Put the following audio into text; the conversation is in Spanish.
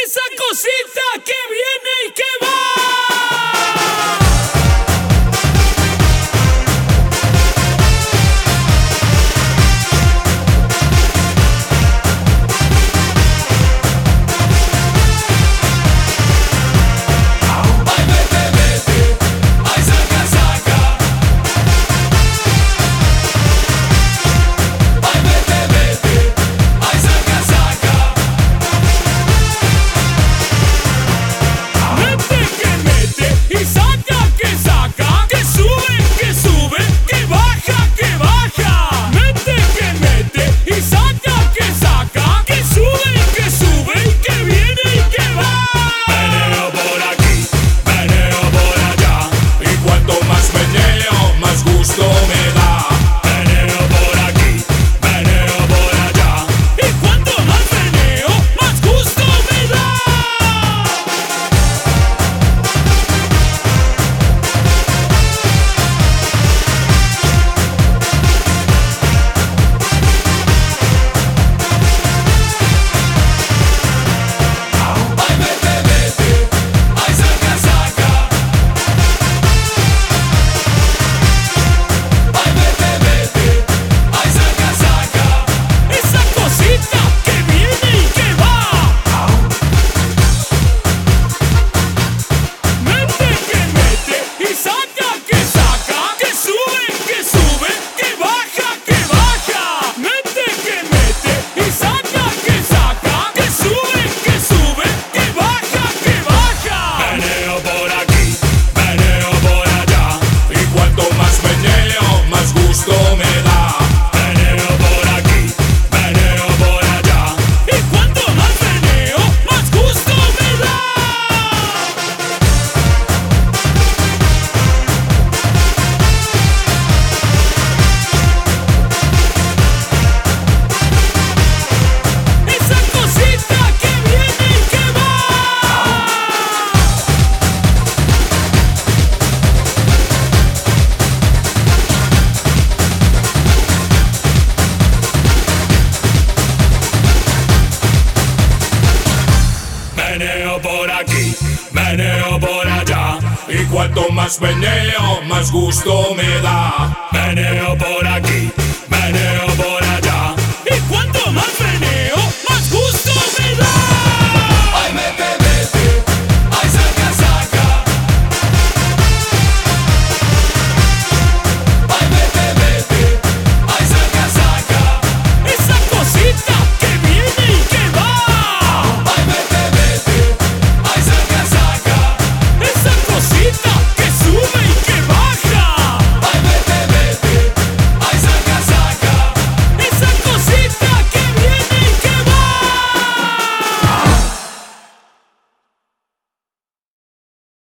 Esa cosita que viene y que va. Meneo por aquí, meneo por allá, y cuanto más meneo, más gusto me da. Meneo por aquí, meneo por allá, y cuanto más meneo, más gusto me da. Ay, mete, ay, saca. Ay, mete, ay, saca. Esa cosita que viene y que va. Ay, mete, ay, saca. Esa cosita